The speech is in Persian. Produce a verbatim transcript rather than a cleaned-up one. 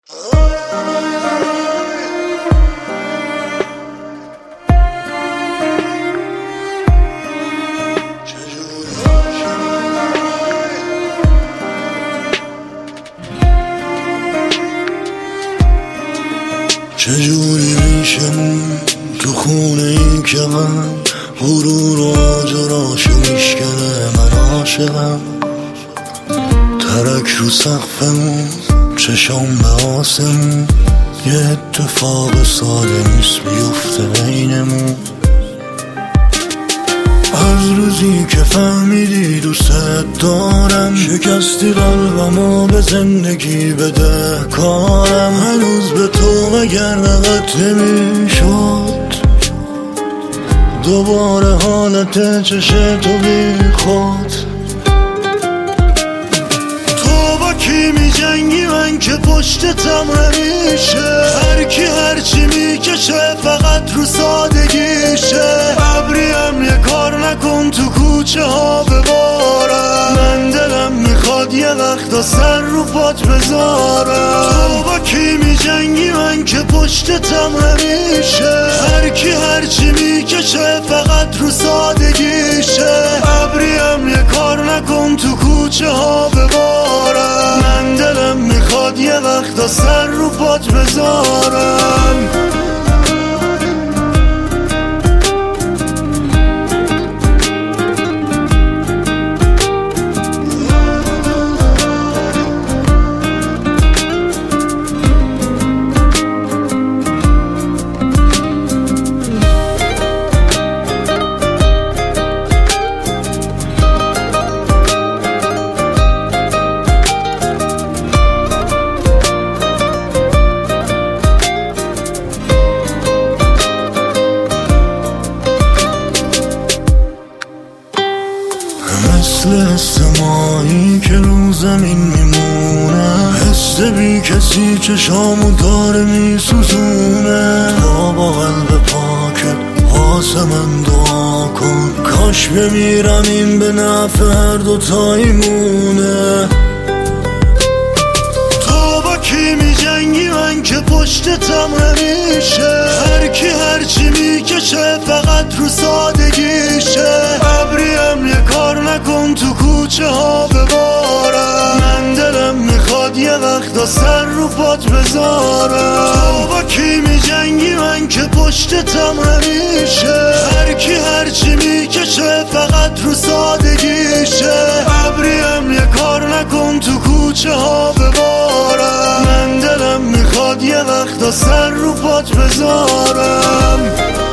چجوری میشم تو خونه این که من غرور و آجراشو میشکنه من عاشقم. ترک رو سقفمون چشام به آسمون یه اتفاق ساده نیست بیفته بینمون. از روزی که فهمیدی دوست دارم شکستی قلبمو به زندگی بده کارم. هنوز به تو مگر نقد نمیشد دوباره حالت چش تو بی خود. تو با کی می جنگی من که پشتتم همیشه. هر کی هرچی میکشه فقط رو سادگیشه. ابریم یه کار نکن تو کوچه ها ببارم. من دلم میخواد یه وقتا سر رو پات بذارم. تو با کی می جنگی من که پشتتم همیشه. هر کی هرچی میکشه فقط رو سادگیشه. ابریم یه کار نکن تو کوچه ها ببارم. من دلم میخواد یه وقتا سر رو پات بذارم. مثل حس ماهی که رو زمین میمونه. حس بی کسی چشامو داره میسوزونه. تا با قلب پاکت واسه من دعا کن. کاش بمیرم این به نفع هر دوتاییمونه. تو با کی می جنگی من که پشتتم همیشه. هر کی هرچی میکشه فقط رو سادگیشه. ابریم یه کار نکن تو کوچه ها ببارم. من دلم میخواد یه وقتا سر رو پات بذارم. تو با کی می جنگی من که پشتتم همیشه. هر کی هرچی میکشه فقط رو سادگیشه. ابریم یه کار نکن تو کوچه ها ببارم. من دلم میخواد یه وقتا سر رو پات بذارم.